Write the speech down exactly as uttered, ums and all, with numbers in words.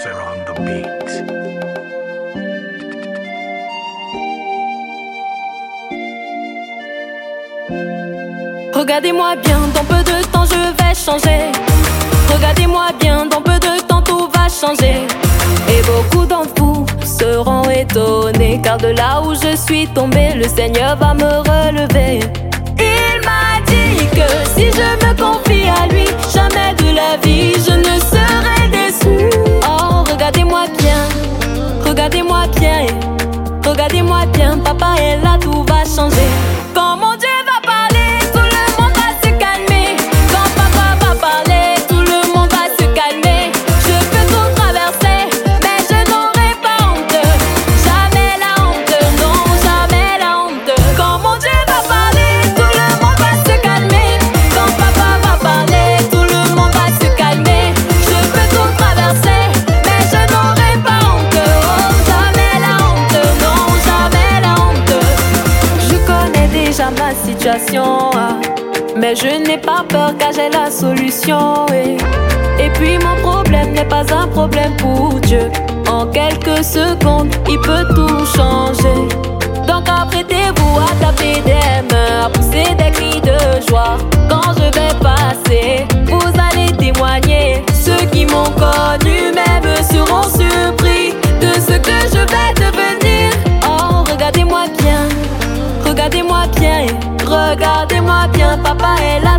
producer on the beat. Regardez-moi bien, dans peu de temps je vais changer. Regardez-moi bien, dans peu de temps tout va changer. Et beaucoup d'entre vous seront étonnés, car de là où je suis tombée, le Seigneur va me relever. Il m'a dit que si je me confie à lui, jamais de la vie je ne serai déçue. Oh, regardez-moi bien, regardez-moi bien, regardez-moi bien, papa est là, tout va changer. Quand mon Dieu va parler, tout le monde va se calmer. Quand papa va parler, tout le monde va se calmer. Je peux tout traverser, mais je n'aurai pas honte. Jamais la honte, non, jamais la honte. Quand mon Dieu va parler, tout le monde va se calmer. Quand papa va parler, tout le monde va se calmer. Je peux tout traverser, mais je n'aurai pas honte. Oh, jamais la honte, non, jamais la honte. Je connais déjà ma situation, ah, mais je n'ai pas peur car j'ai la solution. Et, et puis mon problème n'est pas un problème pour Dieu. En quelques secondes, il peut tout changer. Donc apprêtez-vous à taper des mains, à pousser des cris de joie. Quand je vais passer, vous allez témoigner. Ceux qui m'ont connu même seront surpris de ce que je vais devenir. Oh, regardez-moi bien, regardez-moi bien, regardez-moi bien, papa est là.